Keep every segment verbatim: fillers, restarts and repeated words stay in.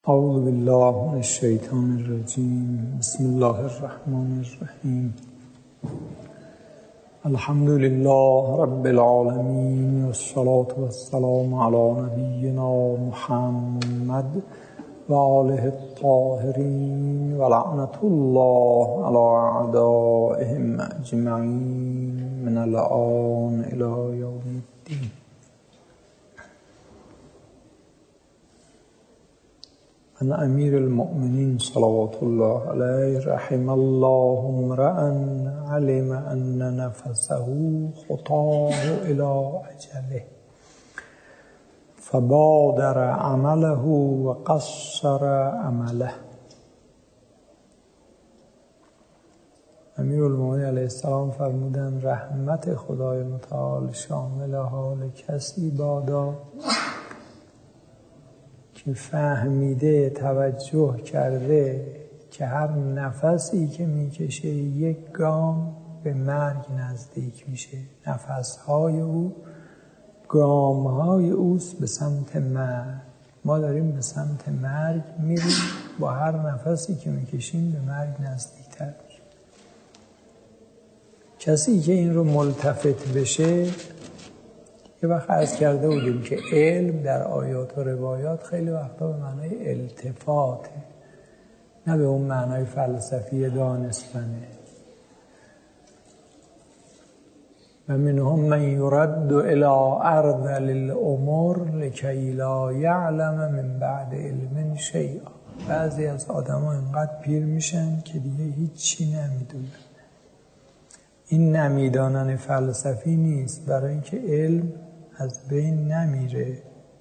اعوذ بالله من الشیطان الرجیم. بسم الله الرحمن الرحیم. الحمد لله رب العالمین والصلاة والسلام علی نبینا محمد و آله الطاهرین و لعنة الله علی اعدائهم اجمعین من الآن الی یوم الدین. عن امیر المؤمنین صلوات الله علیه رحم الله امرأ علم ان نفسه خطاه الى اجله فبادر عمله و قصر عمله. امیر المؤمنین علیه السلام فرمودند رحمت خدای متعال شامل حال کسی بادا که فهمیده، توجه کرده که هر نفسی که میکشه یک گام به مرگ نزدیک میشه. نفسهای او گامهای اوست به سمت مرگ. ما داریم به سمت مرگ میریم، با هر نفسی که میکشیم به مرگ نزدیکتر میشیم. کسی که این رو ملتفت بشه، یه وقت عرض کرده بودیم که علم در آیات و روایات خیلی وقتا به معنای التفاته، نه به اون معنای فلسفی دانستنه. و منهم من یرد الی ارذل الامور لکی لا یعلم من بعد علم شیئا. بعضی از آدم ها اینقدر پیر میشن که دیگه هیچی نمیدونن. این نمیدانن فلسفی نیست، برای اینکه علم از بین نمیره،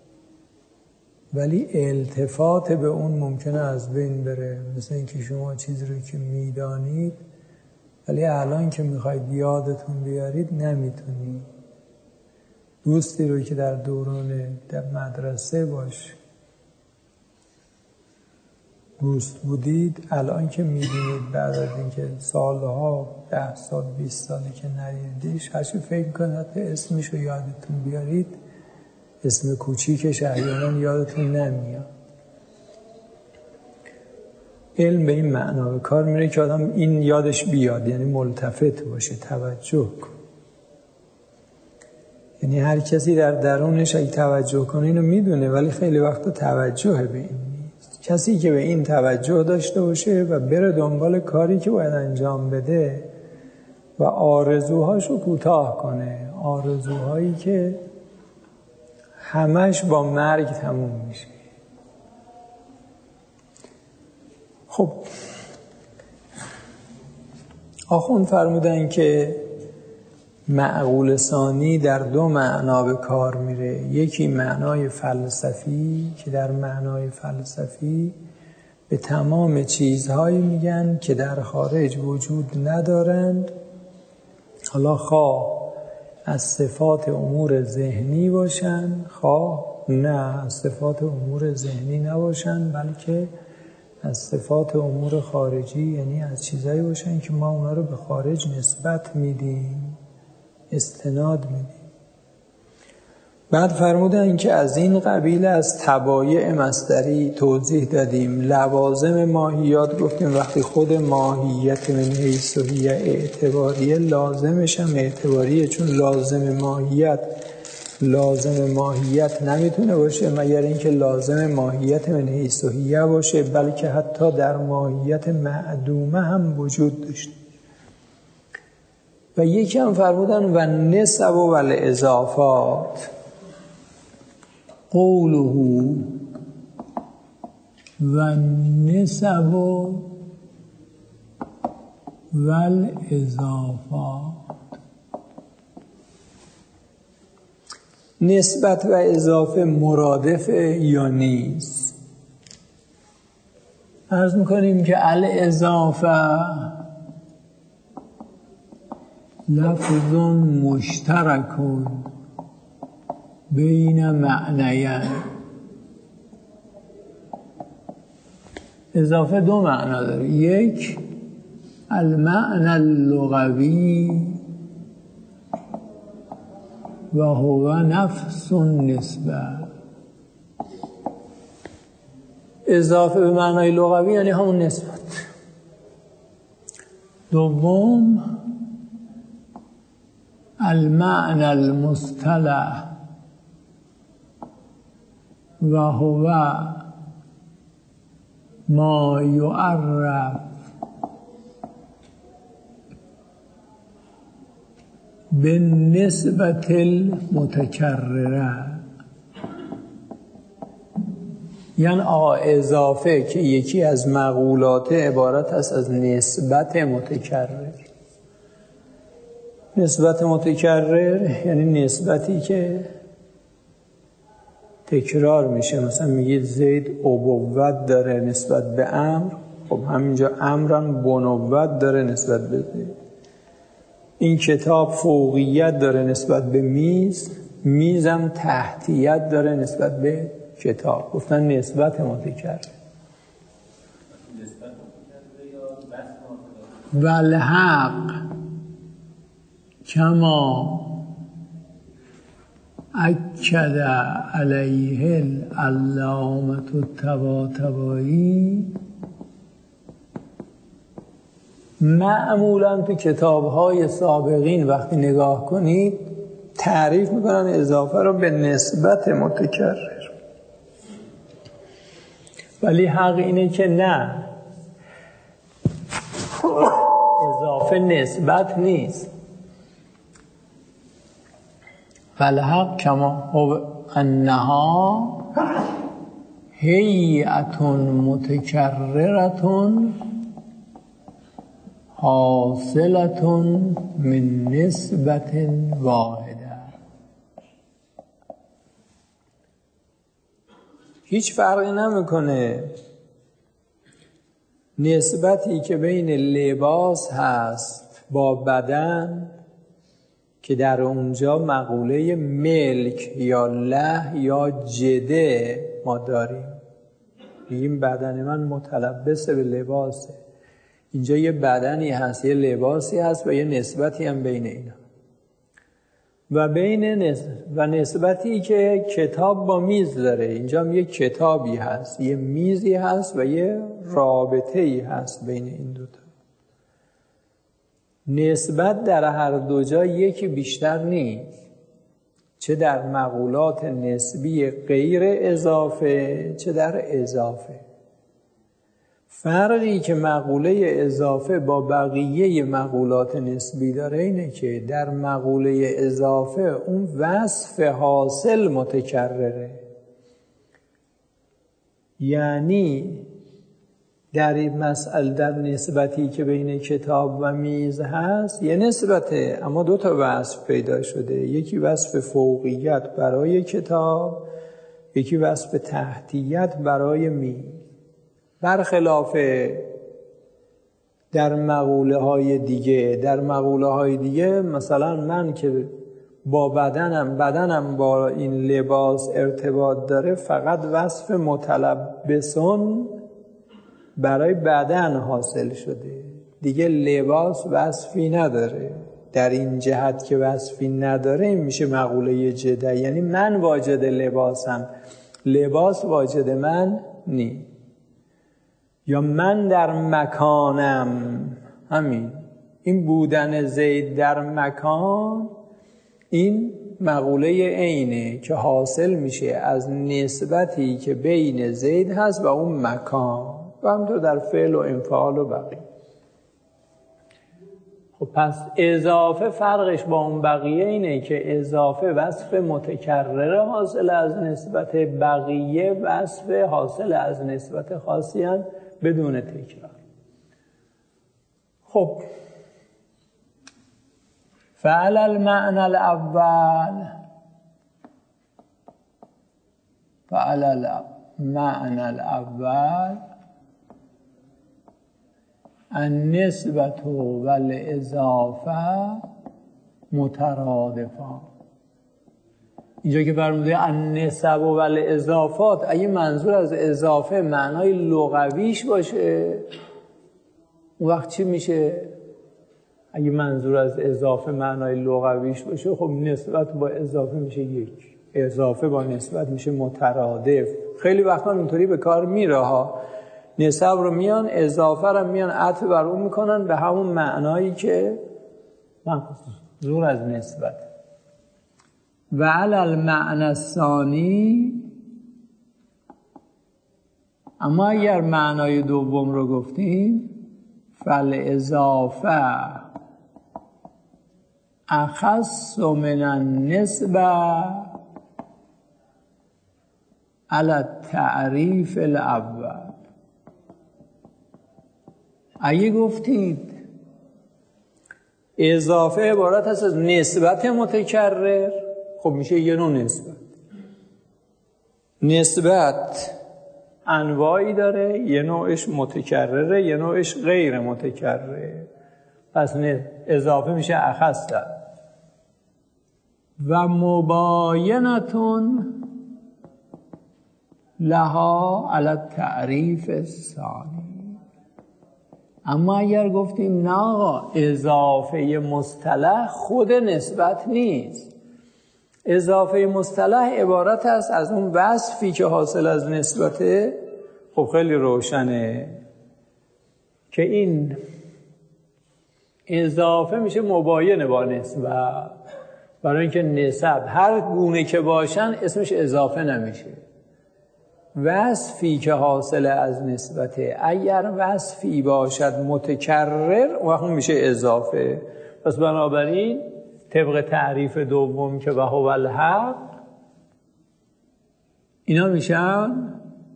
ولی التفات به اون ممکنه از بین بره. مثل اینکه شما چیزی رو که میدانید ولی الان که میخواید یادتون بیارید نمیتونید. دوستی رو که در دوران در مدرسه باش دوست بودید، الان که میدونید بعد از اینکه سالها ده سال بیست سالی که ندیدیش، هرچی فکر کنید حتی اسمش رو یادتون بیارید، اسم کوچیکش احیانا یادتون نمیاد. علم به این معنا به کار میره که آدم این یادش بیاد، یعنی ملتفت باشه، توجه کن. یعنی هر کسی در درونش اگه توجه کنه اینو میدونه، ولی خیلی وقتا توجه به این نیست. کسی که به این توجه داشته باشه و بره دنبال کاری که باید انجام بده و آرزوهاشو کوتاه کنه، آرزوهایی که همش با مرگ تموم میشه. خب آخوند فرمودن که معقول ثانی در دو معنا به کار میره. یکی معنای فلسفی که در معنای فلسفی به تمام چیزهایی میگن که در خارج وجود ندارند، حالا خواه از صفات امور ذهنی باشن، خواه نه از صفات امور ذهنی نباشن، بلکه از صفات امور خارجی، یعنی از چیزایی باشن که ما اونا رو به خارج نسبت میدیم، استناد میدیم. بعد فرمودن که از این قبیل از تبایع مصدری توضیح دادیم. لوازم ماهیات گفتیم وقتی خود ماهیت من حیث هی اعتباریه، لازمش هم اعتباریه، چون لازم ماهیت لازم ماهیت نمیتونه باشه مگر اینکه لازم ماهیت من حیث هی باشه، بلکه حتی در ماهیت معدومه هم وجود داشته. و یکی هم فرمودن و نسب و الاضافات، قوله و نسب و الاضافات. نسبت و اضافه مرادفه یا نیست؟ عرض میکنیم که الاضافه لفظ مشترک بین معنیین. اضافه دو معنا داره. یک المعنى اللغوی و هو نفس النسبه. اضافه به معنای لغوی یعنی همون نسبت. دوم المعنى المصطلح و هو ما یعرف بالنسبة المتکرره، یعنی آقا اضافه که یکی از مقولات عبارت است از نسبت متکرر. نسبت متکرر یعنی نسبتی که تکرار میشه. مثلا میگید زید ابوت داره نسبت به امر، خب همینجا امرم بنوت داره نسبت به زید. این کتاب فوقیت داره نسبت به میز، میزم تحتیت داره نسبت به کتاب. گفتن نسبت متکرر. والحق کما اکد علیه العلامة الطباطبایی، معمولا تو کتاب‌های سابقین وقتی نگاه کنید تعریف میکنن اضافه رو به نسبت متکرر، ولی حق اینه که نه، اضافه نسبت نیست. والحق کما هو انها هیئة متکررة حاصلة من نسبت واحده. هیچ فرقی نمیکنه نسبتی که بین لباس هست با بدن که در اونجا مقوله ملک یا له یا جده ما داریم، میگیم بدن من متلبس به لباسه. اینجا یه بدنی هست، یه لباسی هست و یه نسبتی هم بین اینا و بین نسبت و نسبتی که کتاب با میز داره. اینجا هم یه کتابی هست، یه میزی هست و یه رابطه‌ای هست بین این دوتا. نسبت در هر دو جا یکی بیشتر نیست، چه در مقولات نسبی غیر اضافه چه در اضافه. فرقی که مقوله اضافه با بقیه مقولات نسبی داره اینه که در مقوله اضافه اون وصف حاصل متکرره، یعنی در این مسئله در نسبتی که بین کتاب و میز هست یه نسبته اما دو تا وصف پیدا شده، یکی وصف فوقیت برای کتاب، یکی وصف تحتیت برای میز. برخلاف در مقوله های دیگه، در مقوله های دیگه مثلا من که با بدنم بدنم با این لباس ارتباط داره، فقط وصف متلبسون برای بدن حاصل شده، دیگه لباس وصفی نداره. در این جهت که وصفی نداره این میشه مقوله جده، یعنی من واجد لباسم، لباس واجد من نی. یا من در مکانم، همین این بودن زید در مکان این مقوله عینه که حاصل میشه از نسبتی که بین زید هست و اون مکان و همینطور در فعل و انفعال و بقیه. خب پس اضافه فرقش با اون بقیه اینه که اضافه وصف متکرر حاصل از نسبت، بقیه وصف حاصل از نسبت خاصی هست بدون تکرار. خب فعل المعنى الاول فعل المعنى الاول النسبة والاضافه مترادفان. اینجا که فرموده النسب و الاضافات، اگه منظور از اضافه معنای لغویش باشه اون وقت چی میشه؟ اگه منظور از اضافه معنای لغویش باشه خب نسبت با اضافه میشه یک. اضافه با نسبت میشه مترادف. خیلی وقتا اینطوری به کار میره ها، نسب رو میان اضافه رو میان عطف بر اون میکنن به همون معنایی که منظور از نسبت. و علی المعنی الثانی، اما اگر معنای دوم رو گفتیم فالاضافه اخص من النسبه علی التعریف الاول. اگه گفتید اضافه عبارت هست از نسبت متکرر، خب میشه یه نوع نسبت. نسبت انواعی داره، یه نوعش متکرره، یه نوعش غیر متکرره. پس اضافه میشه اخص. و مباینتون لها علی التعریف الثانی. اما اگر گفتیم نه آقا، اضافه مصطلح خود نسبت نیست، اضافه مصطلح عبارت است از اون وصفی که حاصل از نسبته. خب خیلی روشنه که این اضافه میشه مباین با نسبت، برای اینکه نسب هر گونه که باشن اسمش اضافه نمیشه. وصفی که حاصل از نسبته اگر وصفی باشد متکرر وقت میشه اضافه. پس بنابراین طبق تعریف دوم که وهو الحق، اینا میشن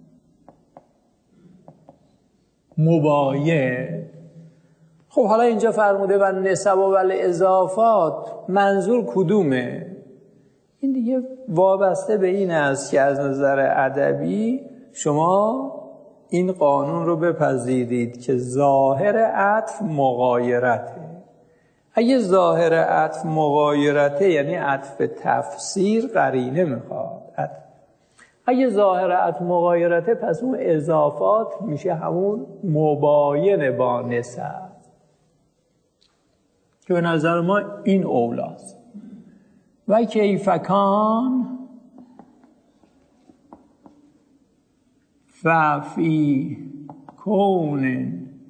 مباین. خب حالا اینجا فرموده و نسب و الاضافات، منظور کدومه؟ این دیگه وابسته به این است که از نظر ادبی شما این قانون رو بپذیرید که ظاهر عطف مغایرته. اگه ظاهر عطف مغایرته یعنی عطف تفسیر قرینه میخواد. اگه ظاهر عطف مغایرته پس اون اضافات میشه همون مباین با نسب، که به نظر ما این اولاست. و کیفکان ففی کون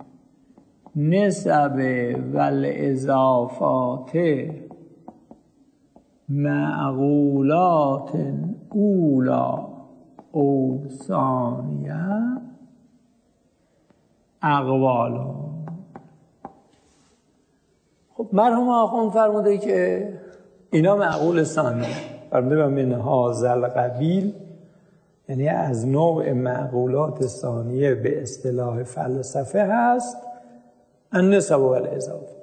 نسب والاضافات معقولات اولا او ثانیه اقوالا. خب مرحوم آخوند فرموده که اینا معقول ثانیه، فرموده و من هذا القبیل، یعنی از نوع معقولات ثانیه به اصطلاح فلسفه هست النسب و الاضافات.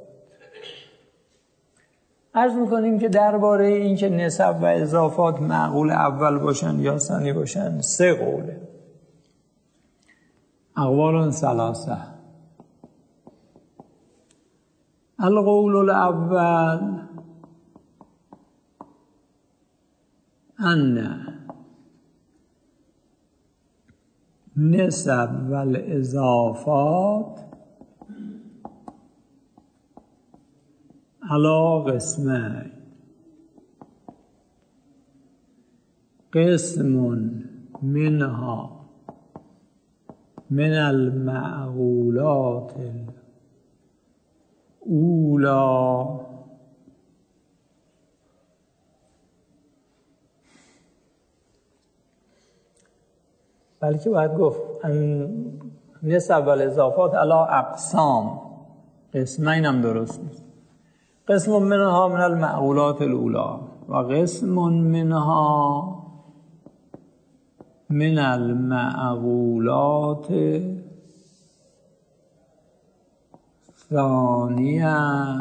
عرض میکنیم که درباره این که نسب و اضافات معقول اول باشن یا ثانی باشن سه قوله. اقوال ثلاثه. القول الاول ان نسب و الاضافات علی قسمین. قسم منها من المعقولات الاولا بلکه باید گفت نسب و الاضافات علی اقسام. قسمین هم درست نیست. قسم منها من المعقولات الاولا و قسم منها من المعقولات ثانیه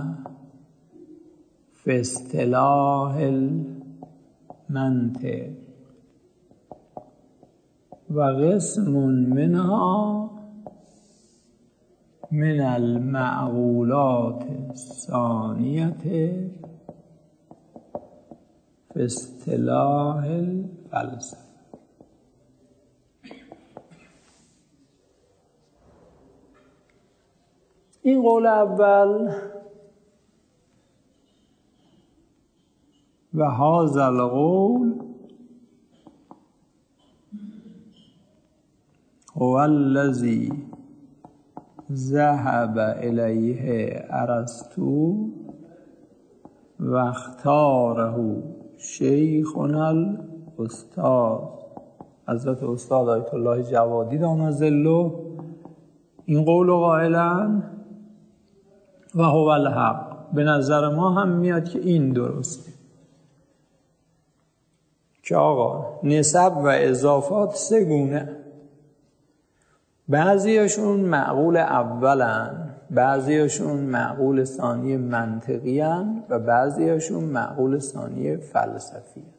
فی اصطلاح المنطق و قسم منها من المعقولات الثانیه فی اصطلاح الفلسفه. این قول اول و هذا القول هو الذی ذهب الیه ارسطو و اختاره شیخنا الاستاذ. حضرت استاد آیت الله جوادی دام ظله این قول و قائلن و هو الحق. به نظر ما هم میاد که این درسته که آقا نسب و اضافات سه گونه، بعضیاشون معقول اولن، بعضیاشون معقول ثانی منطقی هن و بعضیاشون معقول ثانی فلسفی هن.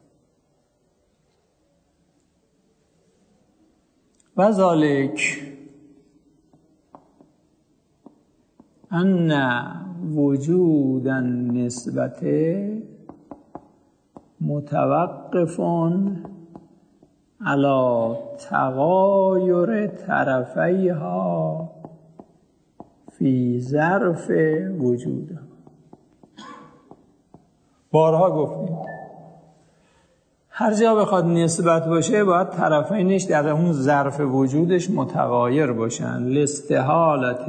و ذالک ان وجود النسبت متوقف علی تغایر طرفیها فی ظرف وجودها. بارها گفتیم هر جا بخواد نسبت باشه باید طرفینش در اون ظرف وجودش متغایر باشن. لاستحالت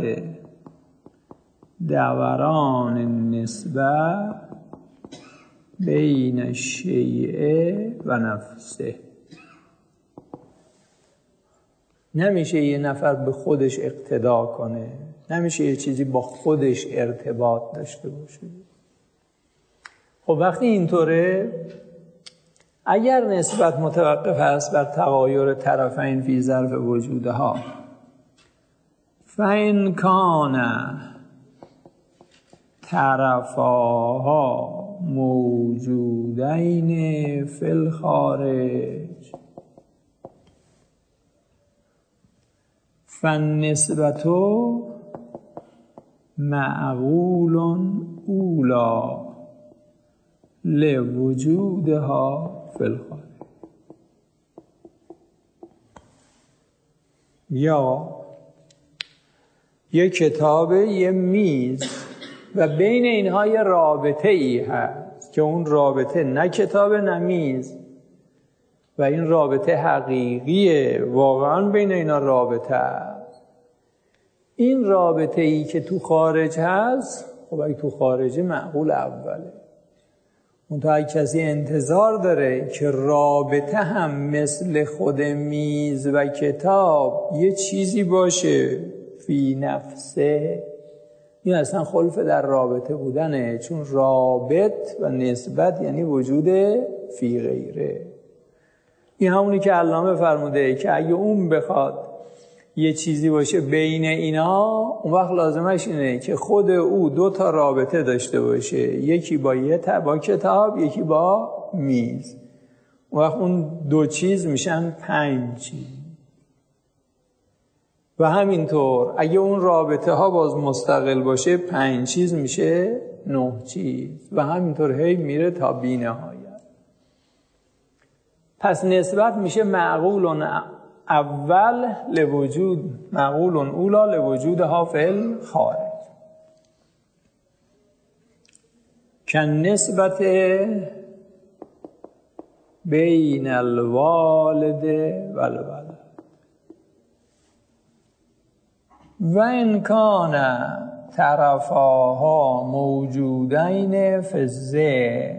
دوران النسبه بین الشیء و نفسه. نمیشه یه نفر به خودش اقتدا کنه، نمیشه یه چیزی با خودش ارتباط داشته باشه. خب وقتی اینطوره، اگر نسبت متوقف هست بر تغایر طرفین فی ظرف وجودها، فإن کان طرفاها موجودین فی الخارج فالنسبت معقول اولا لوجودها فی الخارج. یا یه کتاب، یه میز و بین اینها یه رابطه ای هست که اون رابطه نه کتاب نه میز و این رابطه حقیقیه، واقعا بین اینا رابطه هست. این رابطه ای که تو خارج هست، خب اگه تو خارجه معقول اوله. منتها اگه کسی انتظار داره که رابطه هم مثل خود میز و کتاب یه چیزی باشه فی نفسه، این اصلا خلف در رابطه بودنه، چون رابط و نسبت یعنی وجود فی غیره. این همونی که علامه فرموده که اگه اون بخواد یه چیزی باشه بین اینا، اون وقت لازمش اینه که خود او دو تا رابطه داشته باشه، یکی با یه با کتاب، یکی با میز. اون وقت اون دو چیز میشن پنج چیز. و همینطور اگه اون رابطه ها باز مستقل باشه، پنج چیز میشه نه چیز و همینطور هی میره تا بی نهایت. پس نسبت میشه معقول اول لوجود، معقول اولا لوجودها فی الخارج. که نسبت بین الوالد و الولد و ان کان طرفاها موجودین فی الذهن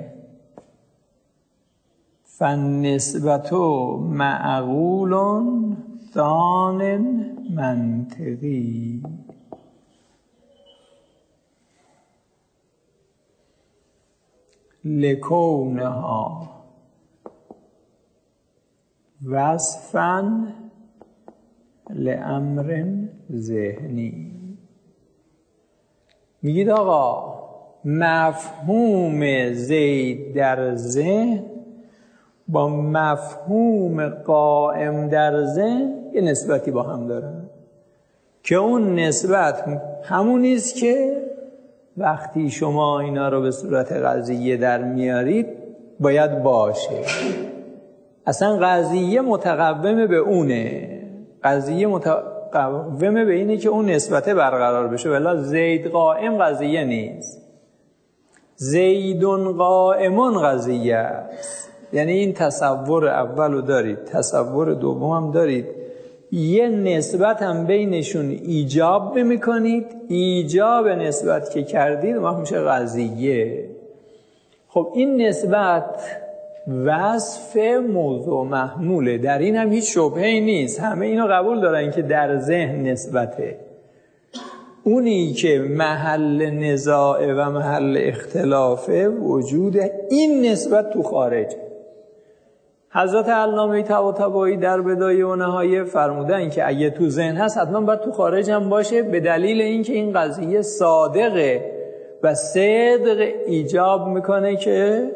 فالنسبت معقول ثان منطقی. لکونها وصفاً لامر ذهنی. میگید آقا مفهوم زید در ذهن با مفهوم قائم در ذهن یه نسبتی با هم دارن که اون نسبت همونیست که وقتی شما اینا رو به صورت قضیه در میارید باید باشه. اصلا قضیه متقومه به اونه، قضیه متقومه به اینه که اون نسبت برقرار بشه. ولی زید قائم قضیه نیست، زیدون قائمون قضیه است. یعنی این تصور اول رو دارید، تصور دوم هم دارید یه نسبت هم بینشون ایجاب میکنید، ایجاب نسبت که کردید وقت میشه قضیه. خب این نسبت وصف موضوع محموله، در این هم هیچ شبهه‌ای نیست، همه اینو قبول دارن که در ذهن نسبته. اونی که محل نزاع و محل اختلافه وجود این نسبت تو خارج. حضرت علامه طباطبایی در بدایه و نهایه فرمودن که اگه تو ذهن هست حتما باید تو خارج هم باشه، به دلیل اینکه این قضیه صادقه و صدق ایجاب میکنه که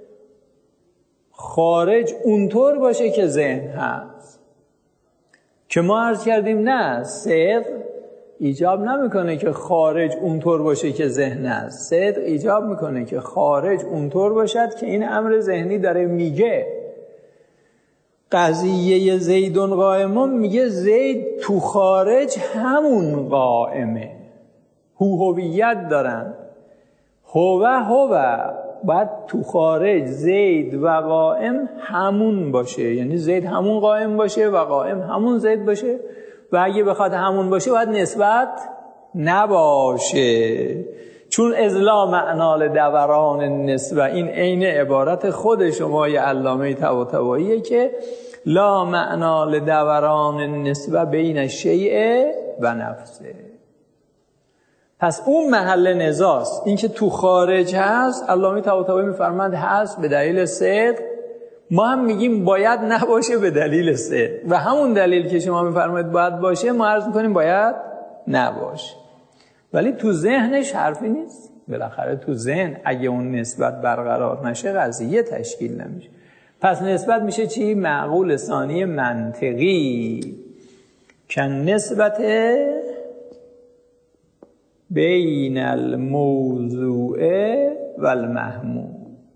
خارج اونطور باشه که ذهن هست. که ما عرض کردیم نه، صدق ایجاب نمیکنه که خارج اونطور باشه که ذهن هست. صدق ایجاب میکنه که خارج اونطور باشد که این امر ذهنی داره میگه. قضیه زیدون قائمون میگه زید تو خارج همون قائمه، هو هویت دارن، هو هو باید تو خارج زید و قائم همون باشه، یعنی زید همون قائم باشه و قائم همون زید باشه، و اگه بخواد همون باشه باید نسبت نباشه. چون ازلا معنال دوران نسبه، این عین عبارت خود شمای علامه طباطباییه که لا معنال دوران نسبه بین شیء و نفسه. پس اون محل نزاست، این که تو خارج هست علامه طباطبایی میفرماند هست به دلیل صدق، ما هم میگیم باید نباشه به دلیل صدق، و همون دلیل که شما میفرمایید باید باشه ما عرض میکنیم باید نباشه. ولی تو ذهنش حرفی نیست، بالاخره تو ذهن اگه اون نسبت برقرار نشه قضیه تشکیل نمیشه. پس نسبت میشه چی؟ معقول ثانی منطقی که نسبت بین الموضوع و المحمول.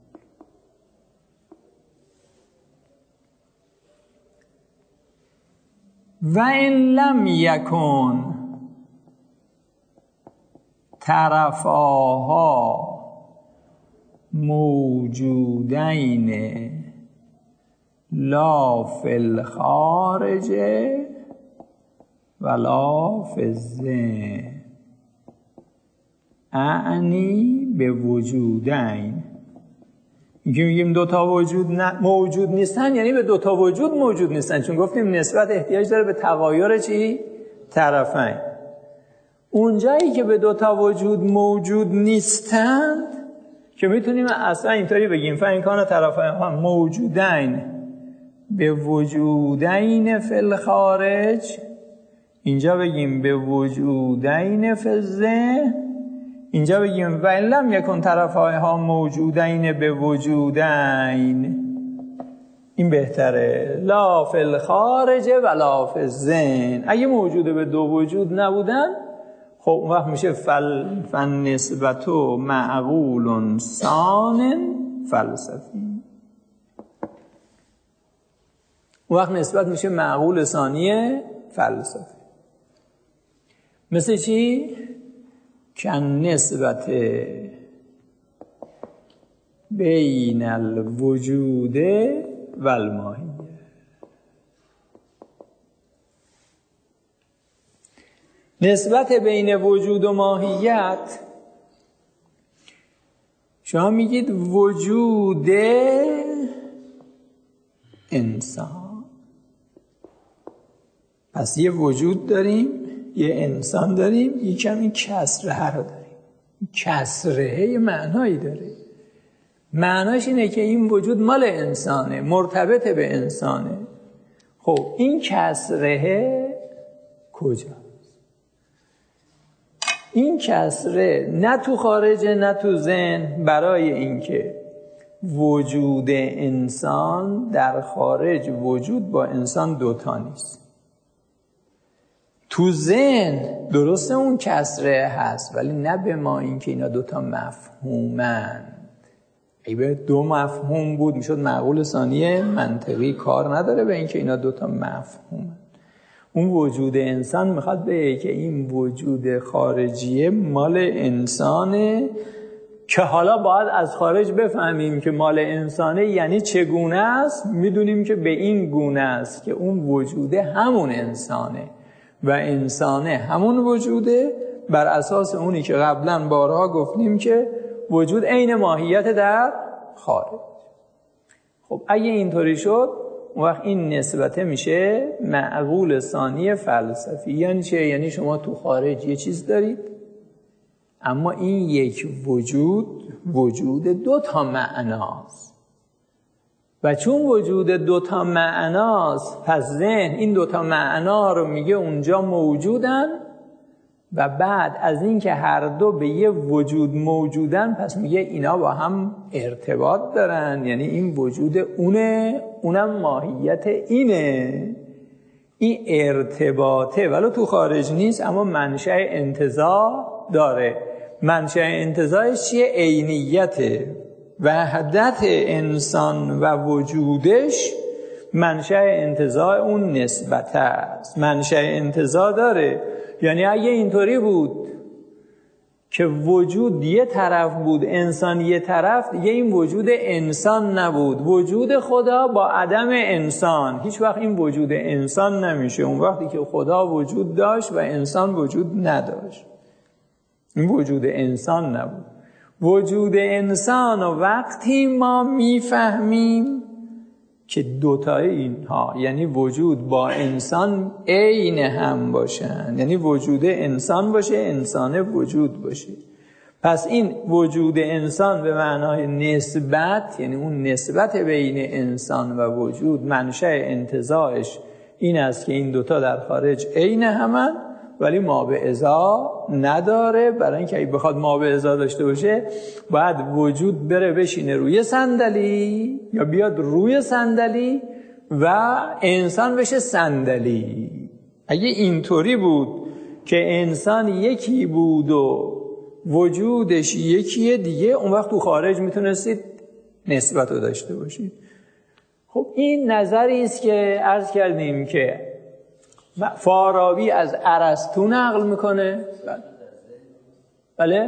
و ان لم یکن طرفاها موجودین لا فی الخارج ولا فی الذهن، اعنی به وجودین. این که میگیم دوتا وجود موجود نیستن یعنی به دوتا وجود موجود نیستن، چون گفتیم نسبت احتیاج داره به تغایر چی؟ طرفین. اونجایی که به دوتا وجود موجود نیستند که میتونیم اصلا اینطوری بگیم فإن کان طرفین موجودین به وجودین فی الخارج، اینجا بگیم به وجودین فی الذهن، اینجا بگیم و ان لم یکن طرفها موجودین به وجودین. این بهتره، لا فی الخارج ولا فی الذهن. اگه موجوده به دو وجود نبودن خب اون وقت میشه فل فالنسبتو معقول ثان فلسفی. اون وقت نسبت میشه معقول ثانی فلسفی. مثل چی؟ کن نسبت بین الوجود و الماهیه. نسبت بین وجود و ماهیت، شما میگید وجود انسان، پس یه وجود داریم، یه انسان داریم، یه کمی کسره رو داریم. کسره یه معنایی داره، معناش اینه که این وجود مال انسانه، مرتبط به انسانه. خب این کسره کجاست؟ این کسره نه تو خارجه نه تو ذهن، برای اینکه وجود انسان در خارج وجود با انسان دوتا نیست. تو ذهن درسته اون کسره هست ولی نه به ما اینکه اینا دوتا مفهومن. اگه دو مفهوم بود میشد معقول ثانی منطقی، کار نداره به اینکه اینا دوتا مفهومن. اون وجود انسان میخواد به که این وجود خارجیه مال انسانه که حالا باید از خارج بفهمیم که مال انسانه یعنی چگونه است. میدونیم که به این گونه است که اون وجوده همون انسانه و انسانه همون وجوده، بر اساس اونی که قبلا بارها گفتیم که وجود عین ماهیت در خارج. خب اگه اینطوری شد اون وقت این نسبته میشه معقول ثانی فلسفی. یعنی چه؟ یعنی شما تو خارج یه چیز دارید، اما این یک وجود وجود دو تا معناست و چون وجود دو تا معناست پس ذهن این دو تا معنا رو میگه اونجا موجودن و بعد از این که هر دو به یه وجود موجودن پس میگه اینا با هم ارتباط دارن، یعنی این وجود اونه، اونم ماهیت اینه. این ارتباطه ولو تو خارج نیست اما منشأ انتزاع داره. منشأ انتزاعش چیه؟ عینیته. وحدت انسان و وجودش منشأ انتزاع اون نسبت است. منشأ انتزاع داره. یعنی اگه اینطوری بود که وجود یه طرف بود انسان یه طرف، دیگه این وجود انسان نبود. وجود خدا با عدم انسان هیچ وقت این وجود انسان نمیشه. اون وقتی که خدا وجود داشت و انسان وجود نداشت، این وجود انسان نبود. وجود انسان و وقتی ما میفهمیم که دوتای اینها یعنی وجود با انسان عین هم باشن، یعنی وجود انسان باشه انسان وجود باشه، پس این وجود انسان به معنای نسبت، یعنی اون نسبت بین انسان و وجود منشأ انتزاعش این است که این دوتا در خارج عین همن ولی ما به ازا نداره. برای اینکه اگه بخواد ما به ازا داشته باشه باید وجود بره بشینه روی صندلی یا بیاد روی صندلی و انسان بشه صندلی. اگه اینطوری بود که انسان یکی بود و وجودش یکیه، دیگه اون وقت تو خارج میتونستید نسبت رو داشته باشید. خب این نظری است که عرض کردیم که فارابی از ارسطو نقل میکنه. بله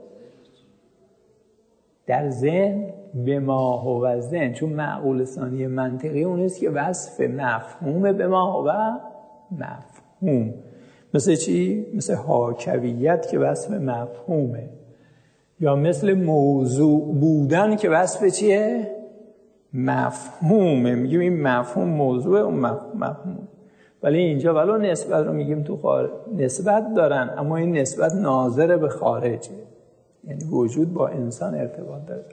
در ذهن به ما هو ذهن، چون معقول ثانی منطقی اون است که وصف مفهوم به ما هو مفهوم. مثل چی؟ مثل حاکویت که وصف مفهومه، یا مثل موضوع بودن که وصف چیه؟ مفهومه. میگیم این مفهوم موضوع، اون مفهوم. ولی اینجا ولو نسبت رو میگیم تو خارج نسبت دارن، اما این نسبت ناظر به خارجه، یعنی وجود با انسان ارتباط داره،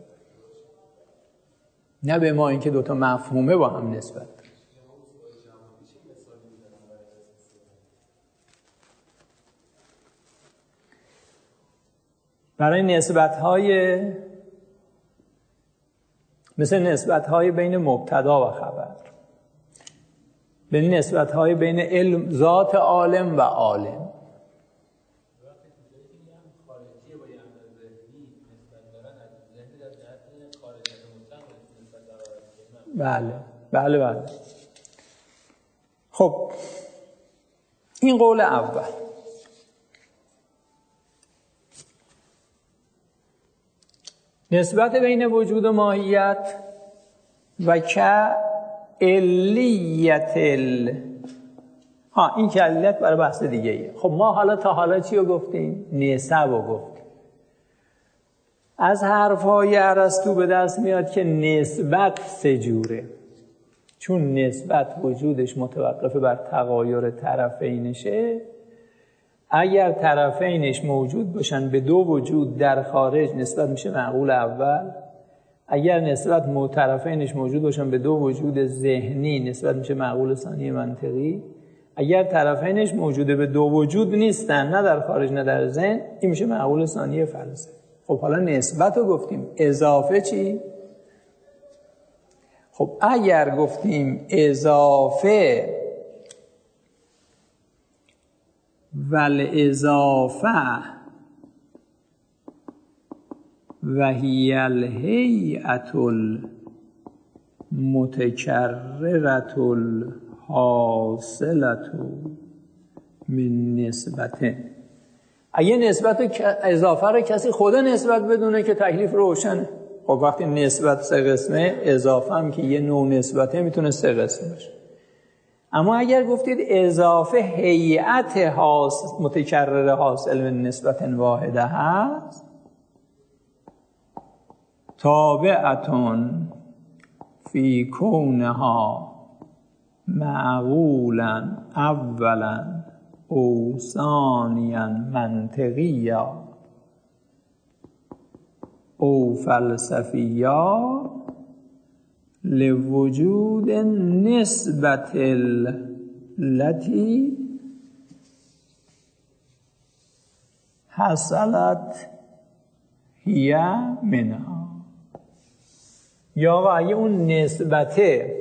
نه به ما اینکه دوتا مفهومه با هم نسبت داره. برای نسبت‌های مثل نسبت‌های بین مبتدا و خبر، بین نسبت‌های بین علم ذات عالم و عالم. بله بله بله. خب این قول اول. نسبت بین وجود و ماهیت و که علیت ال ها این که علیت برای بحث دیگه ایه. خب ما حالا تا حالا چی رو گفتیم؟ نسب رو گفتیم. از حرفهای ارسطو به دست میاد که نسبت سه جوره، چون نسبت وجودش متوقف بر تغایر طرفینشه. اگر طرفینش موجود باشن به دو وجود در خارج نسبت میشه معقول اول. اگر نسبت مو طرفینش موجود باشن به دو وجود ذهنی نسبت میشه معقول ثانی منطقی. اگر طرفینش موجوده به دو وجود نیستن، نه در خارج نه در ذهن، این میشه معقول ثانی فلسفی. خب حالا نسبت رو گفتیم، اضافه چی؟ خب اگر گفتیم اضافه والاضافه و هی الهیئة المتکررة الحاصلة من نسبت، اگه نسبت اضافه رو کسی خدا نسبت بدونه که تکلیف روشنه. خب وقتی نسبت سه قسمه، اضافه هم که یه نوع نسبته میتونه سه قسم باشه. اما اگر گفتید اضافه هیئت حاصل متکرر حاصل من نسبت واحده هست، تابعتون فی کونها معقولا اولا او ثانیا منطقیا او فلسفیا لوجود نسبت التي حصلت هی منها. یا اگه اون نسبته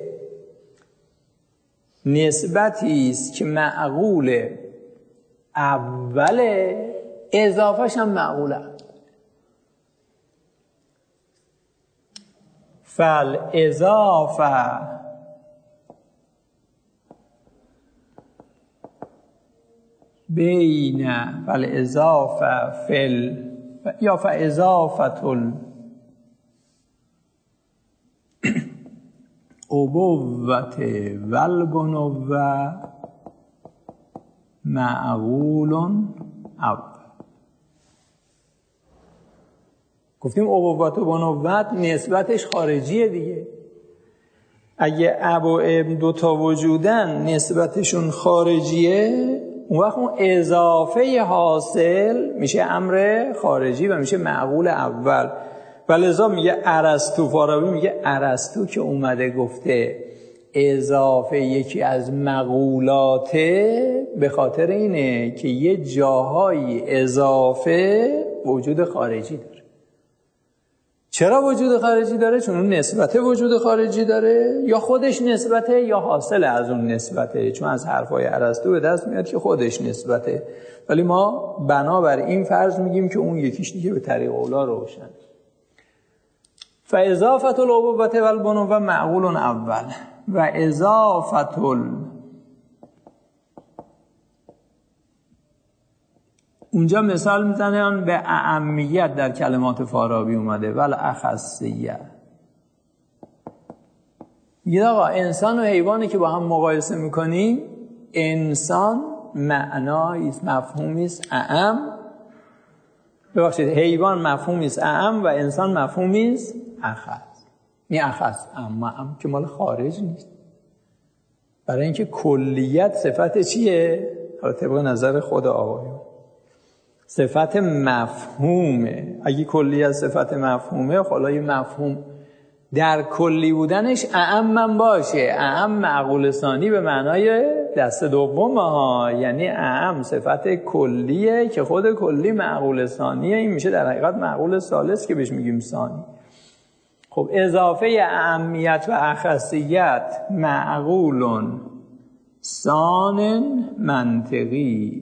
نسبتی است که معقول اوله، اضافهش هم معقوله. فالاضافه بین فالاضافه فل یا فاضافه الابوة والبنوة معقول اول. گفتیم ابوت و بنوت نسبتش خارجیه دیگه. اگه اب و ابن دوتا وجودن نسبتشون خارجیه، اون وقت اون اضافه حاصل میشه امر خارجی و میشه معقول اول. ولذا میگه ارسطو، فارابی میگه ارسطو که اومده گفته اضافه یکی از مقولاته، به خاطر اینه که یه جاهای اضافه وجود خارجی داره. چرا وجود خارجی داره؟ چون اون نسبته وجود خارجی داره، یا خودش نسبته یا حاصل از اون نسبته. چون از حرفای ارسطو به دست میاد که خودش نسبته، ولی ما بنابر این فرض میگیم که اون یکیش دیگه به طریق اولا روشن. فاضافه الابوة والبنوة معقول اول و اضافه ال اونجا مثال میزنن به اعمیت در کلمات فارابی اومده ول اخصیه. میگه آقا انسان و حیوانی که با هم مقایسه میکنیم، انسان معنایی است، مفهومی است اعم، ببخشید حیوان مفهومی است اعم و انسان مفهومی است اخص. این اخص اما ام که مال خارج نیست، برای اینکه کلیت صفت چیه؟ حالا طبق نظر خود آقایون صفت مفهومه. اگه کلیت صفت مفهومه، حالا یه مفهوم در کلی بودنش اعم من باشه، اعم معقول ثانی به معنای دست دوم ها، یعنی اعم صفت کلیه که خود کلی معقول ثانیه، این میشه در حقیقت معقول ثالث که بهش میگیم ثانی. خب اضافه اعمیت و اخصیت معقول ثان منطقی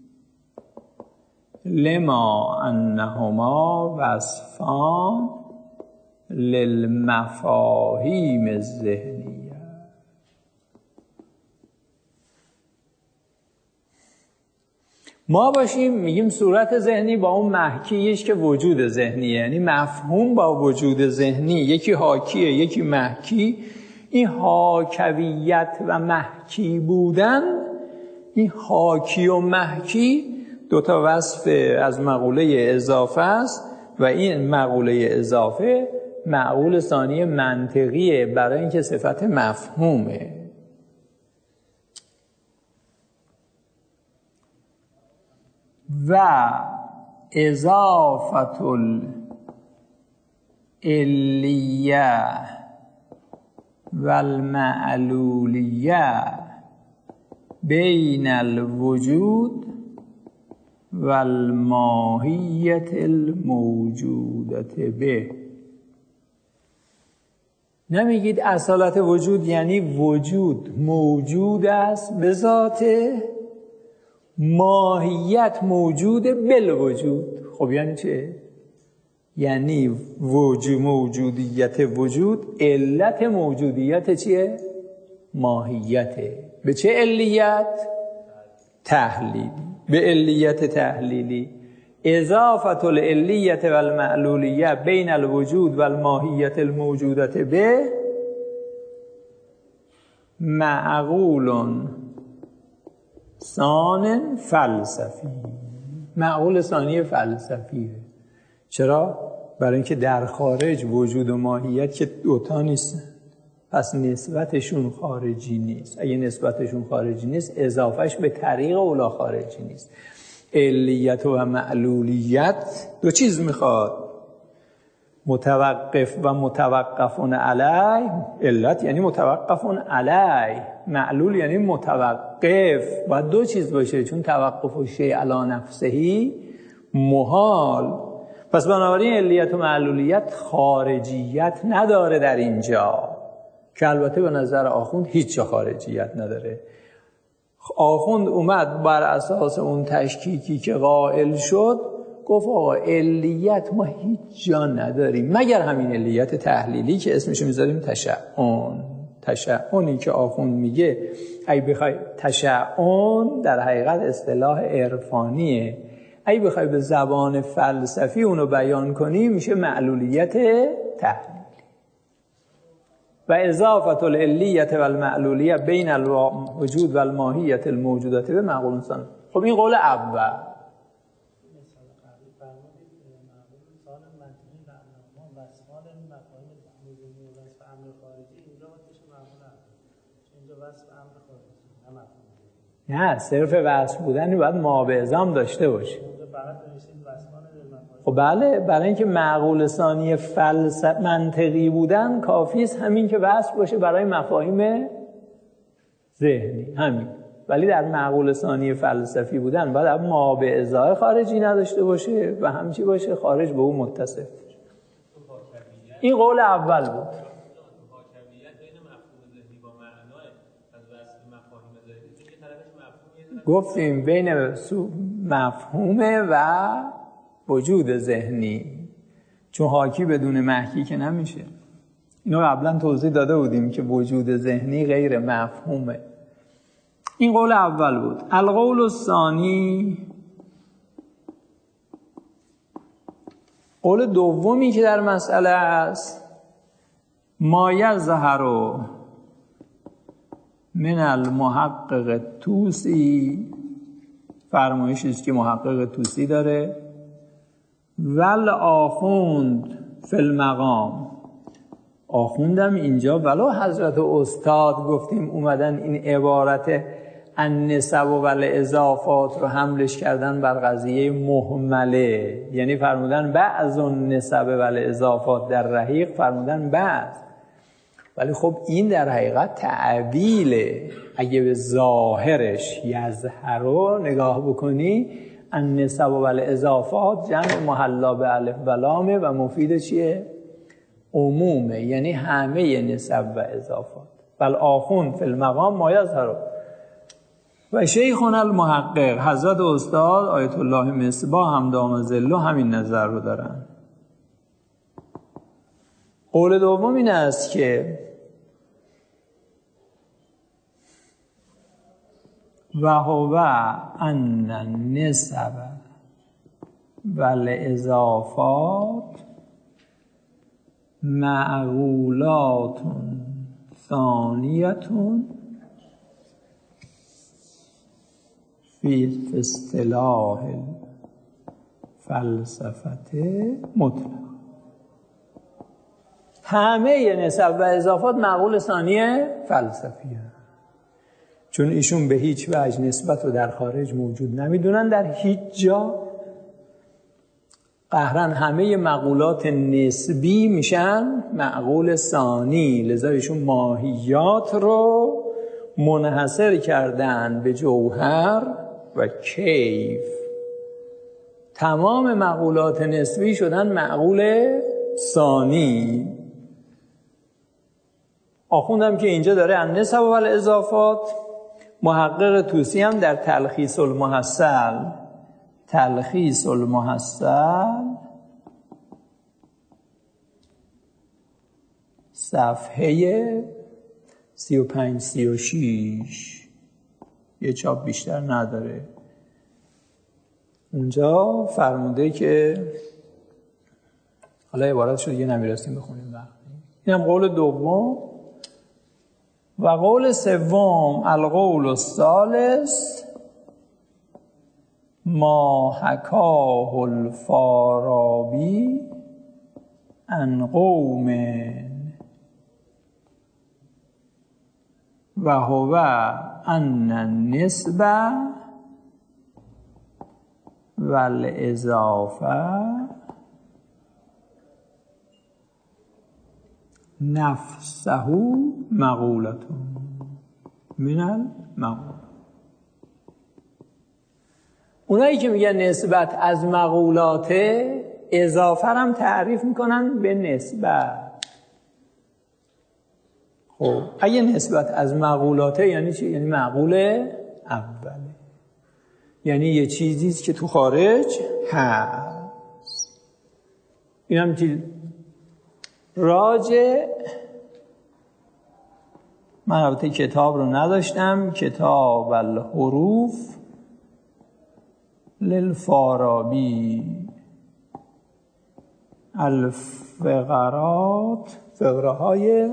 لما انهما وصفان للمفاهیم الذهنیه. ما باشیم میگیم صورت ذهنی با اون محکیش که وجود ذهنیه، یعنی مفهوم با وجود ذهنی، یکی حاکیه یکی محکی. این حاکویت و محکی بودن، این حاکی و محکی دوتا وصف از مقوله اضافه است و این مقوله اضافه معقول ثانی منطقیه برای اینکه صفت مفهومه. و اضافه العلیه و المعلولیه بین الوجود و الماهیت الموجودت به. نمیگید اصالت وجود یعنی وجود موجود است به ذاته، ماهیت موجود بالوجود. خب یعنی چه؟ یعنی وجود موجودیت وجود علت موجودیت چیه؟ ماهیته. به چه علیت؟ تحلیلی. به علیت تحلیلی. اضافه العلیه و المعلولیه بین الوجود و الماهیت الموجودت به معقول ثان فلسفی. معقول ثانی فلسفیه. چرا؟ برای اینکه در خارج وجود و ماهیت که دوتا نیستن، پس نسبتشون خارجی نیست. اگه نسبتشون خارجی نیست اضافهش به طریق اولا خارجی نیست. علیت و معلولیت دو چیز میخواد، متوقف و متوقفون علی. علت یعنی متوقفون علی، معلول یعنی متوقف. باید دو چیز باشه، چون توقف و شیء علی نفسهی محال. پس بنابراین علیت و معلولیت خارجیت نداره در اینجا، که البته به نظر آخوند هیچ جا خارجیت نداره. آخوند اومد بر اساس اون تشکیکی که قائل شد گفت آقا علیت ما هیچ جا نداریم مگر همین علیت تحلیلی که اسمشو میذاریم تشعن. تشعنی که آخوند میگه ای بخوای، تشعن در حقیقت اصطلاح عرفانیه، ای بخوای به زبان فلسفی اونو بیان کنی میشه معلولیت تحلیلی. و اضافه العلیه و المعلولیه بین الوجود و الماهیت الموجودات به معقول انسان. خب این قول اول. نه، صرف وصف بودنی باید ما به ازام داشته باشه. خب بله، برای اینکه معقول ثانی فلسفه منطقی بودن کافی است همین که وصف باشه برای مفاهیم ذهنی، همین. ولی در معقول ثانی فلسفی بودن باید ما به ازای خارجی نداشته باشه و همچی باشه خارج به اون متصف. این قول اول بود. گفتیم بین مفهومه و وجود ذهنی، چون حاکی بدون محکی که نمیشه. اینو قبلا توضیح داده بودیم که وجود ذهنی غیر مفهومه. این قول اول بود. القول الثانی، قول دومی که در مسئله است، ما یظهر من المحقق طوسی، فرمایشی است که محقق طوسی داره، ول آخوند فی المقام. آخوندم اینجا ولو حضرت استاد گفتیم اومدن این عبارت النسب و الاضافات رو حملش کردن بر قضیه مهمله، یعنی فرمودن بعض النسب و الاضافات در رحیق، فرمودن بعض. ولی خب این در حقیقت تعبیله. اگه به ظاهرش یظهر رو نگاه بکنی، النسب و الاضافات جمع محلا به الف و لامه و مفید چیه؟ عمومه، یعنی همه نسب و اضافات. بل آخوند فی المقام ما یظهر. و شیخنا المحقق حضرت استاد آیت الله مصباح هم دام ظله همین نظر رو دارن. قول دوم این است که و هو ان النسب و الاضافات معقولات ثانیتون فی اصطلاح فلسفه مطلق. همه نسب و اضافات معقول ثانی فلسفیه، چون ایشون به هیچ وجه نسبت رو در خارج موجود نمیدونن در هیچ جا. قهرن همه معقولات نسبی میشن معقول ثانی، لذا ایشون ماهیات رو منحصر کردن به جوهر و کیف. تمام معقولات نسبی شدن معقول ثانی. آخوندم که اینجا داره النسب و الاضافات. محقق طوسی هم در تلخیص المحصل، تلخیص المحصل صفحه سی و پنج سی و شیش، یه چاپ بیشتر نداره، اونجا فرموده که حالا عبارتش رو دیگه نمیرسیم بخونیم وقتی. اینم قول دوم. و قول سوم القول الثالث ما حکاه الفارابی عن قوم و هو ان النسبه والاضافه نفسه مقولة من المقول. اونایی که میگن نسبت از مقولاته، اضافه هم تعریف میکنن به نسبت. خب اگه نسبت از مقولاته یعنی چی؟ یعنی معقول اوله، یعنی یه چیزیست که تو خارج هست. این هم چیز راجع، من البته کتاب رو نداشتم، کتاب الحروف للفارابی الفقرات، فقره های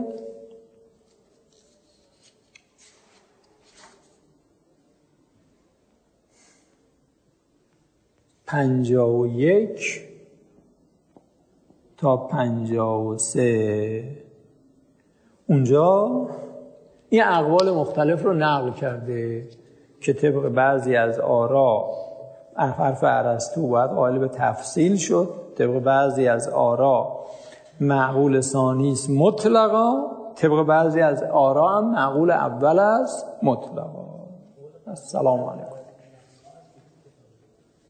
پنجاه و یک تا پنجاه و سه. اونجا این اقوال مختلف رو نقل کرده که طبق بعضی از آرا حرف ارسطو باید قائل به تفصیل شد، طبق بعضی از آرا معقول ثانی است مطلقا، طبق بعضی از آرا هم معقول اول است مطلقا. السلام علیکم.